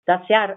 Das Jahr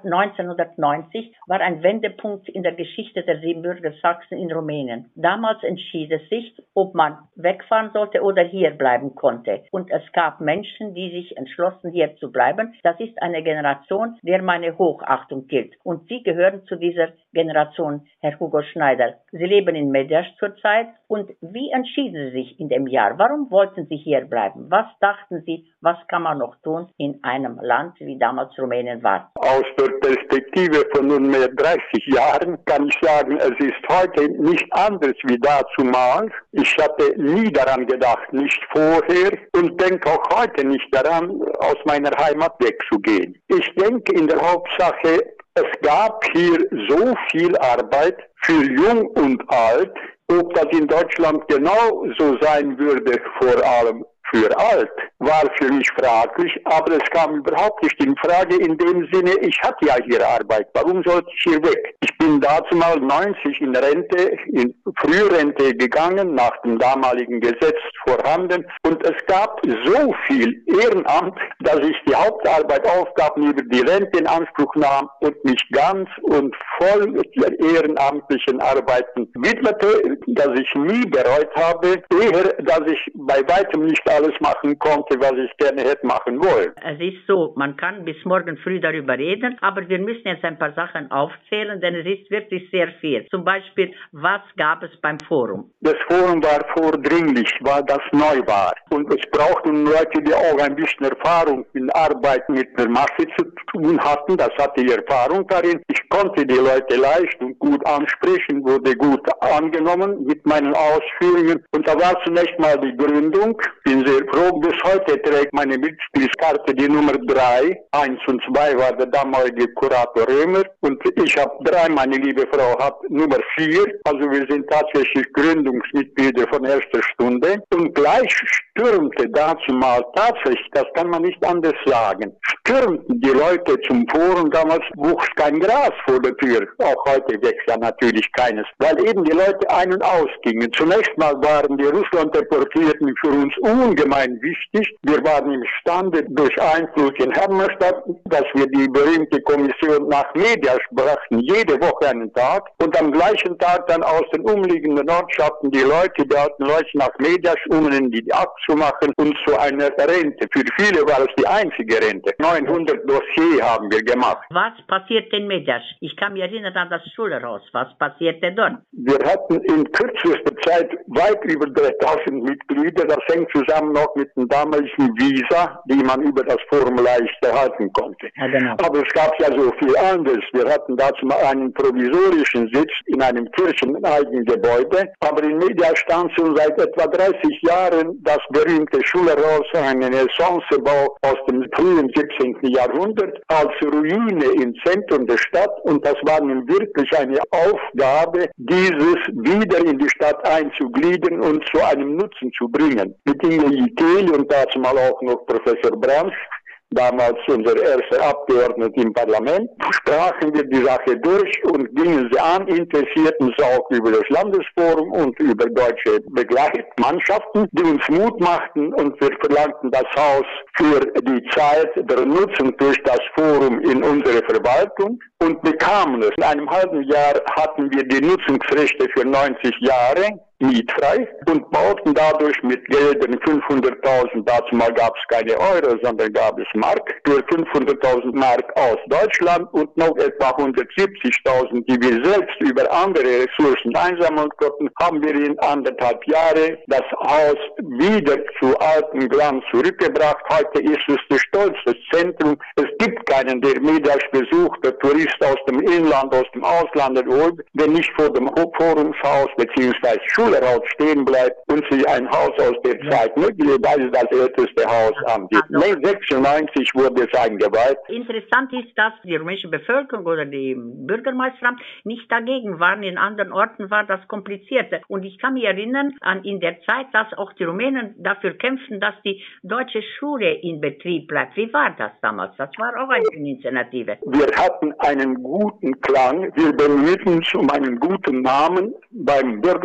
1990 war ein Wendepunkt in der Geschichte der Siebenbürger Sachsen in Rumänien. Damals entschied es sich, ob man wegfahren sollte oder hier bleiben konnte. Und es gab Menschen, die sich entschlossen, hier zu bleiben. Das ist eine Generation, der meine Hochachtung gilt. Und Sie gehören zu dieser Generation, Herr Hugo Schneider. Sie leben in Mediasch zurzeit. Und wie entschieden Sie sich in dem Jahr? Warum wollten Sie hier bleiben? Was dachten Sie, was kann man noch tun in einem Land, wie damals Rumänien war? Aus der Perspektive von nunmehr 30 Jahren kann ich sagen, es ist heute nicht anders wie dazumal. Ich hatte nie daran gedacht, nicht vorher, und denke auch heute nicht daran, aus meiner Heimat wegzugehen. Ich denke in der Hauptsache, es gab hier so viel Arbeit für Jung und Alt. Ob das in Deutschland genau so sein würde, vor allem für alt, war für mich fraglich, aber es kam überhaupt nicht in Frage in dem Sinne, ich hatte ja hier Arbeit, warum sollte ich hier weg? Ich bin dazu mal 90 in Rente, in Frührente gegangen, nach dem damaligen Gesetz vorhanden, und es gab so viel Ehrenamt, dass ich die Hauptarbeitaufgaben über die Rente in Anspruch nahm und mich ganz und voll der ehrenamtlichen Arbeiten widmete, dass ich nie bereut habe, eher, dass ich bei weitem nicht alles machen konnte, was ich gerne hätte machen wollen. Es ist so, man kann bis morgen früh darüber reden, aber wir müssen jetzt ein paar Sachen aufzählen, denn es ist wirklich sehr viel. Zum Beispiel, was gab es beim Forum? Das Forum war vordringlich, weil das neu war. Und es brauchten Leute, die auch ein bisschen Erfahrung in Arbeit mit der Masse zu tun hatten. Das hatte ich Erfahrung darin. Ich konnte die Leute leicht und gut ansprechen, wurde gut angenommen mit meinen Ausführungen. Und da war zunächst mal die Gründung. Bin sehr froh, bis heute trägt meine Mitgliedskarte die Nummer 3. 1 und 2 war der damalige Kurator Römer. Und ich habe 3, meine liebe Frau hat Nummer 4. Also wir sind tatsächlich Gründungsmitglieder von erster Stunde. Und gleich stürmte dazu mal tatsächlich, das kann man nicht anders sagen, stürmten die Leute zum Forum. Damals wuchs kein Gras vor der Tür. Auch heute wächst ja natürlich keines. Weil eben die Leute ein- und ausgingen. Zunächst mal waren die Russland-Deportierten für uns ungemein wichtig. Wir waren imstande, durch Einfluss in Hermannstadt, dass wir die berühmte Kommission nach Mediasch brachten, jede Woche einen Tag. Und am gleichen Tag dann aus den umliegenden Ortschaften die alten Leute nach Mediasch, um ihnen die abzumachen und zu einer Rente. Für viele war es die einzige Rente. 900 Dossier haben wir gemacht. Was passierte in Mediasch? Ich kann mich erinnern an das Schulhaus. Was passierte dort? Wir hatten in kürzester Zeit weit über 3000 Mitglieder. Das hängt zusammen noch mit dem damaligen Visa, die man über das Forum leicht erhalten konnte. Ja, genau. Aber es gab ja so viel anderes. Wir hatten dazu mal einen provisorischen Sitz in einem kircheneigenen Gebäude. Aber in Mediasch stand schon seit etwa 30 Jahren das berühmte Schulhaus, ein Renaissancebau aus dem frühen 17. Jahrhundert, als Ruine im Zentrum der Stadt. Und das war nun wirklich eine Aufgabe, dieses wieder in die Stadt einzugliedern und zu einem Nutzen zu bringen. Mit Inge Iteli und dazu mal auch noch Professor Brandt, damals unser erster Abgeordneter im Parlament, sprachen wir die Sache durch und gingen sie an, interessierten uns auch über das Landesforum und über deutsche Begleitmannschaften, die uns Mut machten, und wir verlangten das Haus für die Zeit der Nutzung durch das Forum in unsere Verwaltung und bekamen es. In einem halben Jahr hatten wir die Nutzungsrechte für 90 Jahre. Mietfrei, und bauten dadurch mit Geldern 500.000, dazu mal gab es keine Euro, sondern gab es Mark, für 500.000 Mark aus Deutschland und noch etwa 170.000, die wir selbst über andere Ressourcen einsammeln konnten, haben wir in 1,5 Jahren das Haus wieder zu altem Glanz zurückgebracht. Heute ist es der Stolz des Zentrums. Es gibt keinen, der Mediasch besucht, der Tourist aus dem Inland, aus dem Ausland holt, der nicht vor dem Forumshaus bzw. Schulhaus stehen bleibt und sich ein Haus aus der Zeit, möglicherweise das älteste Haus ansieht. Also, 96 wurde es eingeweiht. Interessant ist, dass die rumänische Bevölkerung oder die Bürgermeisteramt nicht dagegen waren. In anderen Orten war das komplizierter. Und ich kann mich erinnern an in der Zeit, dass auch die Rumänen dafür kämpften, dass die deutsche Schule in Betrieb bleibt. Wie war das damals? Das war auch eine Initiative. Wir hatten einen guten Klang. Wir bemühten uns um einen guten Namen beim Bürgermeister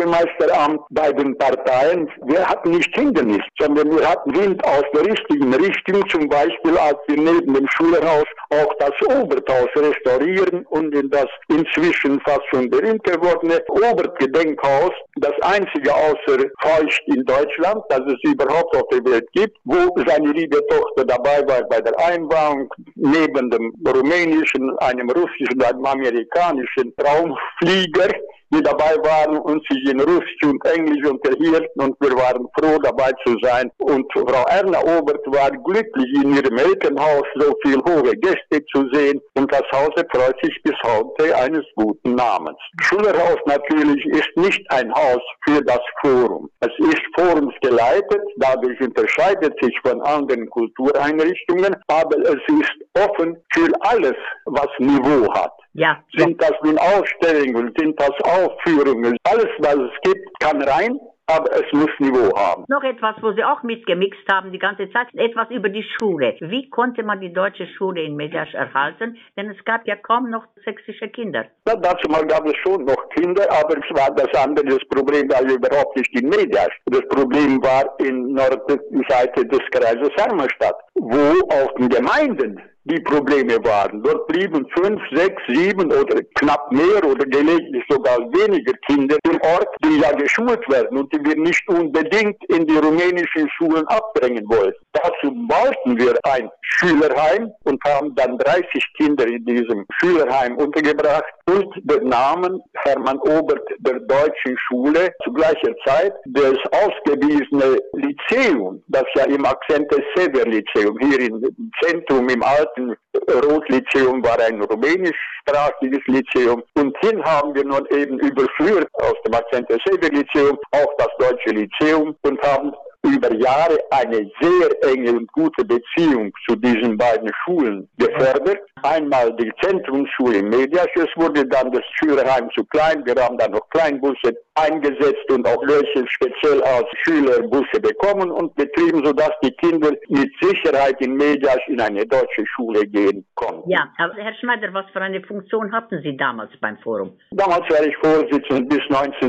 Schuleramt bei den Parteien. Wir hatten nicht Hindernis, sondern wir hatten Wind aus der richtigen Richtung. Zum Beispiel, als wir neben dem Schulhaus auch das Oberthaus restaurieren und in das inzwischen fast schon berühmt gewordene Obertgedenkhaus, das einzige außer Feucht in Deutschland, das es überhaupt auf der Welt gibt, wo seine liebe Tochter dabei war bei der Einweihung, neben dem rumänischen, einem russischen, einem amerikanischen Raumflieger, die dabei waren und sich in Russisch und Englisch unterhielten, und wir waren froh, dabei zu sein. Und Frau Erna Obert war glücklich, in ihrem Elternhaus so viele hohe Gäste zu sehen, und das Haus freut sich bis heute eines guten Namens. Schulhaus natürlich ist nicht ein Haus für das Forum. Es ist forumsgeleitet, dadurch unterscheidet sich von anderen Kultureinrichtungen, aber es ist offen für alles, was Niveau hat. Ja. Sind das nun Ausstellungen, sind das Aufführungen, alles, was es gibt, kann rein, aber es muss Niveau haben. Noch etwas, wo Sie auch mitgemixt haben die ganze Zeit, etwas über die Schule. Wie konnte man die deutsche Schule in Mediasch erhalten? Denn es gab ja kaum noch sächsische Kinder. Ja, dazu mal gab es schon noch Kinder, aber es war das andere. Das Problem war überhaupt nicht in Mediasch. Das Problem war in Nordseite des Kreises Hermannstadt, wo auf den Gemeinden die Probleme waren. Dort blieben 5, 6, 7 oder knapp mehr oder gelegentlich sogar weniger Kinder im Ort, die ja geschult werden und die wir nicht unbedingt in die rumänischen Schulen abbringen wollten. Dazu bauten wir ein Schülerheim und haben dann 30 Kinder in diesem Schülerheim untergebracht und den Namen Hermann Obert der deutschen Schule zu gleicher Zeit das ausgewiesene Lyzeum, das ja im Akzente Sever Lyzeum hier im Zentrum im alten Rot-Lyzeum war ein rumänischsprachiges Lyzeum, und hin haben wir nun eben überführt aus dem Akzente Sever Lyzeum auch das deutsche Lyzeum und haben über Jahre eine sehr enge und gute Beziehung zu diesen beiden Schulen gefördert. Einmal die Zentrumsschule in Mediasch, es wurde dann das Schülerheim zu klein, wir haben dann noch Kleinbusse eingesetzt und auch welche speziell als Schülerbusse bekommen und betrieben, sodass die Kinder mit Sicherheit in Mediasch in eine deutsche Schule gehen konnten. Ja, aber Herr Schneider, was für eine Funktion hatten Sie damals beim Forum? Damals war ich Vorsitzender bis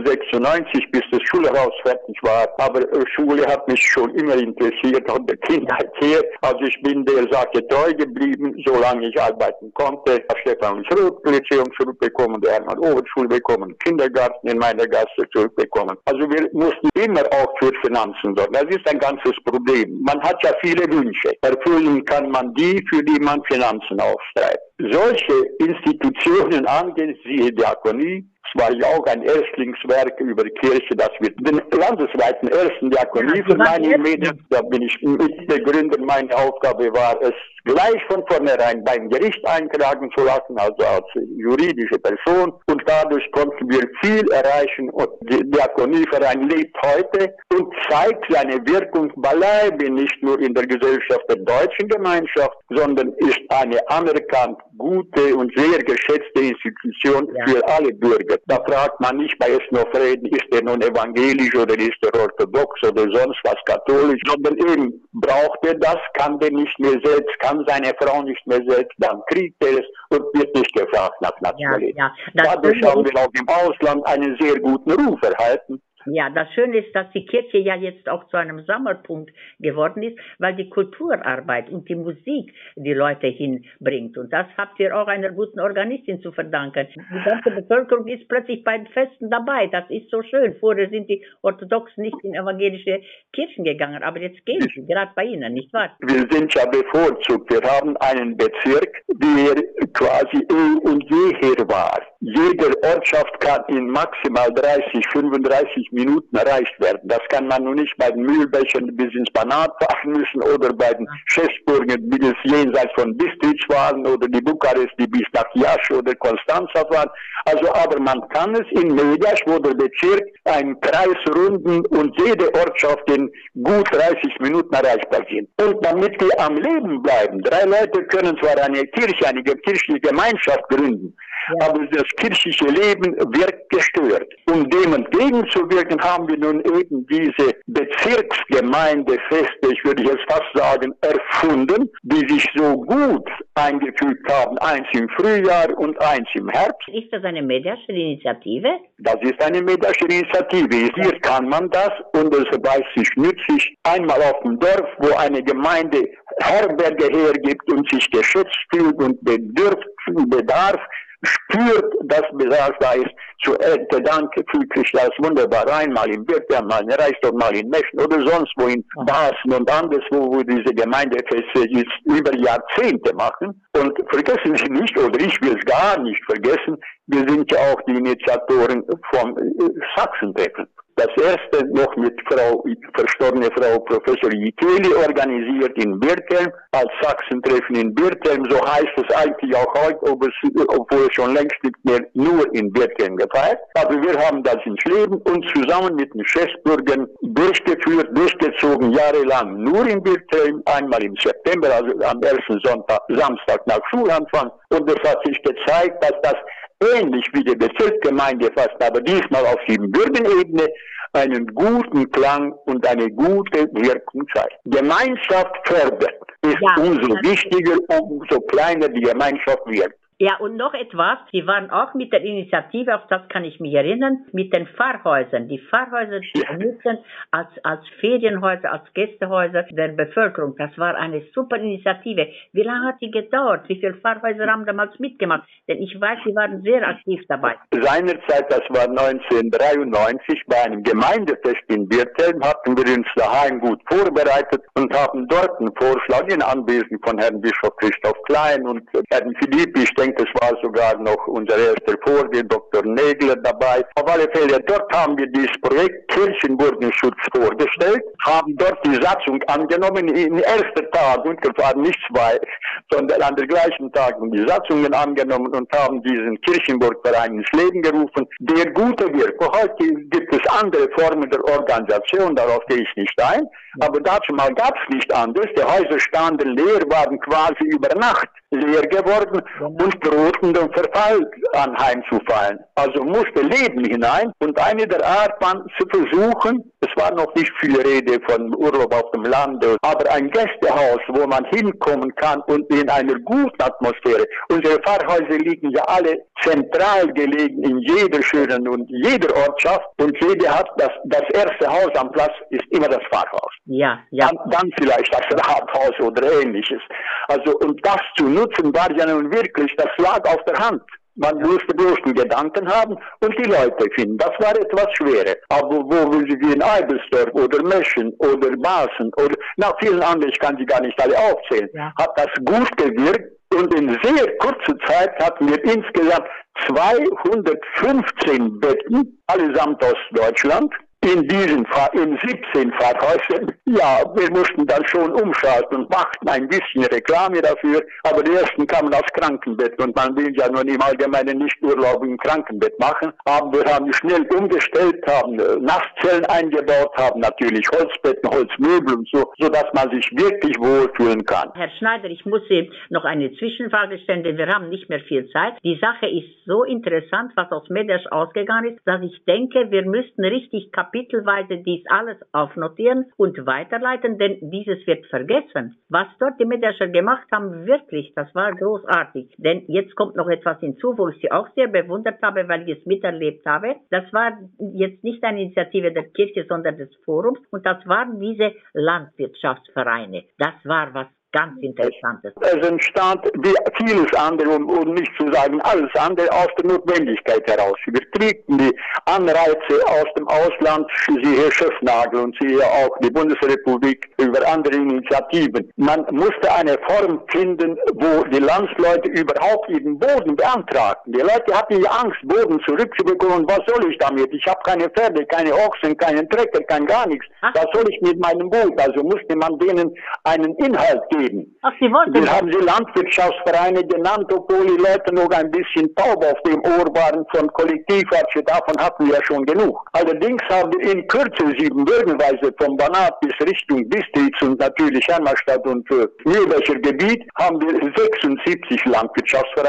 1996, bis das Schulhaus fertig war, aber Schule hat mich schon immer interessiert von der Kindheit her. Also ich bin der Sache treu geblieben, solange ich arbeiten konnte. Das Stefan Roth-Lyzeum zurückbekommen, der Hermann-Obert-Schule bekommen, Kindergarten in meiner Gasse zurückbekommen. Also wir mussten immer auch für Finanzen sorgen. Das ist ein ganzes Problem. Man hat ja viele Wünsche. Erfüllen kann man die, für die man Finanzen aufstreibt. Solche Institutionen angehen, siehe Diakonie, es war ja auch ein Erstlingswerk über die Kirche, das wir den landesweiten ersten Diakonie für meine Medien, da bin ich Mitbegründer. Meine Aufgabe war es, gleich von vornherein beim Gericht einklagen zu lassen, also als juridische Person, und dadurch konnten wir viel erreichen, und der Diakonieverein lebt heute und zeigt seine Wirkung beileibe nicht nur in der Gesellschaft der deutschen Gemeinschaft, sondern ist eine anerkannt gute und sehr geschätzte Institution für alle Bürger. Da fragt man nicht bei Esnofreden, ist er nun evangelisch oder ist er orthodox oder sonst was katholisch, sondern eben braucht er das, kann der nicht mehr selbst, kann seine Frau nicht mehr selbst, dann kriegt er es und wird nicht gefragt nach Nationalität. Ja, dadurch haben wir auch im Ausland einen sehr guten Ruf erhalten. Ja, das Schöne ist, dass die Kirche ja jetzt auch zu einem Sammelpunkt geworden ist, weil die Kulturarbeit und die Musik die Leute hinbringt. Und das habt ihr auch einer guten Organistin zu verdanken. Die ganze Bevölkerung ist plötzlich bei den Festen dabei. Das ist so schön. Vorher sind die Orthodoxen nicht in evangelische Kirchen gegangen, aber jetzt gehen sie, gerade bei Ihnen, nicht wahr? Wir sind ja bevorzugt. Wir haben einen Bezirk, der quasi und jeher war. Jede Ortschaft kann in maximal 30, 35 Minuten erreicht werden. Das kann man nun nicht bei den Mühlbechern bis ins Banat fahren müssen oder bei den Schäßburgen bis jenseits von Bistric fahren oder die Bukarest, die bis nach Iași oder Konstanza fahren. Also, aber man kann es in Mediasch, wo der Bezirk einen Kreis runden und jede Ortschaft in gut 30 Minuten erreichbar sind. Und damit wir am Leben bleiben, 3 Leute können zwar eine Kirche, eine kirchliche Gemeinschaft gründen, aber das kirchliche Leben wird gestört. Um dem entgegenzuwirken, haben wir nun eben diese Bezirksgemeindefeste, ich würde jetzt fast sagen, erfunden, die sich so gut eingefügt haben, eins im Frühjahr und eins im Herbst. Ist das eine Mediasche Initiative? Das ist eine Mediasche Initiative. Hier kann man das und es weiß sich nützlich einmal auf dem Dorf, wo eine Gemeinde Herberge hergibt und sich geschätzt fühlt und Bedarf spürt, dass Bedarf da ist. Zu Dank fühlt sich das wunderbar ein, mal in Birkheim, mal in Reisdorf, mal in Meschen oder sonst wo in Basel und anderswo, wo diese Gemeindefeste jetzt über Jahrzehnte machen. Und vergessen Sie nicht, oder ich will es gar nicht vergessen, wir sind ja auch die Initiatoren vom Sachsentreffen. Das erste noch mit verstorbene Frau Professor Jikeli organisiert in Birkheim, als Sachsentreffen in Birkheim, so heißt es eigentlich auch heute, obwohl es schon längst nicht mehr nur in Birkheim gefeiert. Aber wir haben das ins Leben und zusammen mit den Chefbürgern durchgezogen, jahrelang nur in Birkheim, einmal im September, also am ersten Samstag nach Schulanfang. Und es hat sich gezeigt, dass das ähnlich wie die Bezirksgemeinde fast, aber diesmal auf Siebenbürgen-Ebene, einen guten Klang und eine gute Wirkung zeigt. Gemeinschaft fördert ist umso wichtiger, umso kleiner die Gemeinschaft wird. Ja, und noch etwas, Sie waren auch mit der Initiative, auf das kann ich mich erinnern, mit den Pfarrhäusern. Die Pfarrhäuser nutzen als Ferienhäuser, als Gästehäuser der Bevölkerung. Das war eine super Initiative. Wie lange hat die gedauert? Wie viele Pfarrhäuser haben damals mitgemacht? Denn ich weiß, Sie waren sehr aktiv dabei. Seinerzeit, das war 1993, bei einem Gemeindefest in Birkheim, hatten wir uns daheim gut vorbereitet und haben dort einen Vorschlag in Anwesen von Herrn Bischof Christoph Klein und Herrn Philipp, ich denke, es war sogar noch unser erster Vorgänger, Dr. Nägler, dabei. Auf alle Fälle, dort haben wir dieses Projekt Kirchenburgenschutz vorgestellt, haben dort die Satzung angenommen, im ersten Tag, und waren nicht zwei, sondern an der gleichen Tag die Satzungen angenommen und haben diesen Kirchenburgverein ins Leben gerufen, der gute wirkt. Heute gibt es andere Formen der Organisation, darauf gehe ich nicht ein, aber dazu mal gab es nicht anders. Die Häuser standen leer, waren quasi über Nacht leer geworden und drohten dem Verfall anheimzufallen. Also musste Leben hinein und eine der Art war zu versuchen, es war noch nicht viel Rede von Urlaub auf dem Lande, aber ein Gästehaus, wo man hinkommen kann und in einer guten Atmosphäre. Unsere Pfarrhäuser liegen ja alle zentral gelegen in jeder schönen und jeder Ortschaft und jeder hat das erste Haus am Platz ist immer das Pfarrhaus. Ja. Dann vielleicht das Rathaus oder ähnliches. Also und das zu nutzen war ja nun wirklich, das lag auf der Hand. Man musste bloß den Gedanken haben und die Leute finden. Das war etwas schwerer. Aber wo wir wie in Eibelsdorf oder Meschen oder Basen oder vielen anderen, ich kann sie gar nicht alle aufzählen, hat das gut gewirkt und in sehr kurzer Zeit hatten wir insgesamt 215 Betten, allesamt aus Deutschland. In 17 Pfarrhäusern. Ja, wir mussten dann schon umschalten und machten ein bisschen Reklame dafür, aber die ersten kamen aufs Krankenbett und man will ja nun im Allgemeinen nicht Urlaub im Krankenbett machen. Aber wir haben schnell umgestellt, haben Nasszellen eingebaut, haben natürlich Holzbetten, Holzmöbel und so, sodass man sich wirklich wohlfühlen kann. Herr Schneider, ich muss Sie noch eine Zwischenfrage stellen, denn wir haben nicht mehr viel Zeit. Die Sache ist so interessant, was aus Mediasch ausgegangen ist, dass ich denke, wir müssten richtig kapitelweise dies alles aufnotieren und weiterleiten, denn dieses wird vergessen. Was dort die Mediascher gemacht haben, wirklich, das war großartig. Denn jetzt kommt noch etwas hinzu, wo ich Sie auch sehr bewundert habe, weil ich es miterlebt habe. Das war jetzt nicht eine Initiative der Kirche, sondern des Forums und das waren diese Landwirtschaftsvereine. Das war was ganz Interessantes. Es entstand wie vieles andere, um nicht zu sagen alles andere, aus der Notwendigkeit heraus. Wir kriegten die Anreize aus dem Ausland, siehe Herr Schöffnagel und siehe auch die Bundesrepublik über andere Initiativen. Man musste eine Form finden, wo die Landsleute überhaupt ihren Boden beantragten. Die Leute hatten ja Angst, Boden zurückzubekommen. Was soll ich damit? Ich habe keine Pferde, keine Ochsen, keinen Trecker, gar nichts. Was soll ich mit meinem Boot? Also musste man denen einen Inhalt geben. Ach, Sie wollten wir haben sie Landwirtschaftsvereine genannt, obwohl die Leute noch ein bisschen taub auf dem Ohr waren von Kollektivaktie. Davon hatten wir ja schon genug. Allerdings haben wir in Kürze Siebenbürgenweise vom Banat bis Richtung Bistritz und natürlich Hermannstadt und Mühlbecher Gebiet haben wir 76 Landwirtschaftsvereine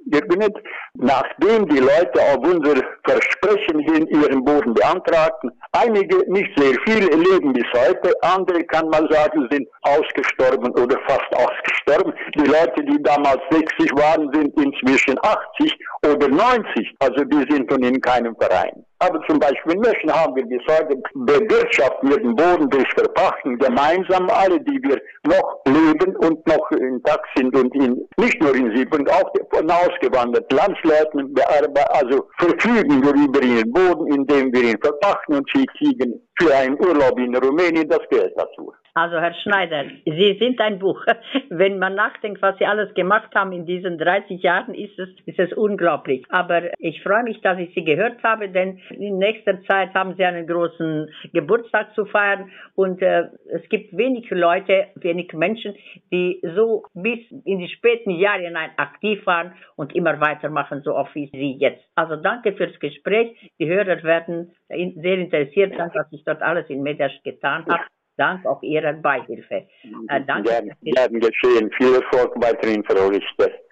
nicht. Nachdem die Leute auf unser Versprechen hin ihren Boden beantragten, einige, nicht sehr viele, leben bis heute, andere, kann man sagen, sind ausgestorben oder fast ausgestorben. Die Leute, die damals 60 waren, sind inzwischen 80 oder 90, also die sind nun in keinem Verein. Aber zum Beispiel in Möschen haben wir bis heute bewirtschaften wir den Boden durch Verpachten gemeinsam, alle, die wir noch leben und noch intakt sind und nicht nur in Siebenbürgen, auch von ausgewanderten Landsleuten, also verfügen wir über ihren Boden, indem wir ihn verpachten und sie kriegen für einen Urlaub in Rumänien das Geld dazu. Also Herr Schneider, Sie sind ein Buch. Wenn man nachdenkt, was Sie alles gemacht haben in diesen 30 Jahren, ist es unglaublich. Aber ich freue mich, dass ich Sie gehört habe, denn in nächster Zeit haben Sie einen großen Geburtstag zu feiern und es gibt wenig Leute, wenig Menschen, die so bis in die späten Jahre hinein aktiv waren und immer weitermachen, so oft wie Sie jetzt. Also danke fürs Gespräch. Die Hörer werden sehr interessiert sein, was ich dort alles in Medasch getan habe. Dank auch Ihrer Beihilfe. Danke. Gerne geschehen. Viel Erfolg weiterhin, Frau Richter.